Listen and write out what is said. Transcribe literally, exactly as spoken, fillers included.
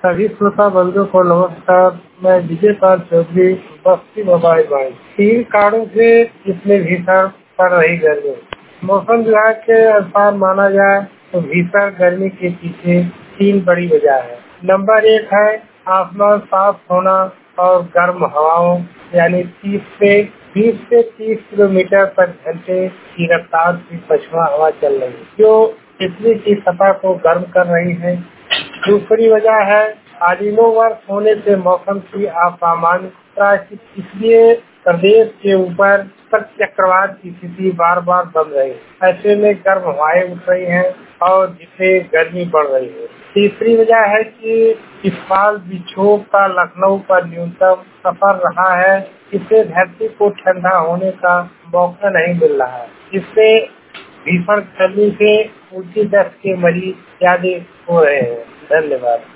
सभी श्रोता बंधुओं को नमस्कार। मैं विजय पाल चौधरी, बस्ती मोबाइल बाई। तीन कारणों से इतने भीषण पड़ रही गर्मी। मौसम विभाग के अनुसार माना जाए तो भीषण गर्मी के पीछे तीन बड़ी वजह है। नंबर एक है आसमान साफ होना और गर्म हवाओं, यानी तीस से बीस से तीस किलोमीटर प्रति घंटे की रफ्तार की पछुआ हवा चल रही है, जो पृथ्वी की सतह को गर्म कर रही है। दूसरी वजह है आदिनो वर्ष होने से मौसम की असामान्यता, इसलिए प्रदेश के ऊपर चक्रवात की स्थिति बार बार बन रही है। ऐसे में गर्म हवाएं उठ रही हैं और जिससे गर्मी बढ़ रही है। तीसरी वजह है कि इस साल विक्षोभ का लखनऊ पर न्यूनतम सफर रहा है, इससे धरती को ठंडा होने का मौका नहीं मिल रहा है। इससे भीषण गर्मी से उल्टी दस्त के मरीज ज्यादा हो रहे हैं। धन्यवाद।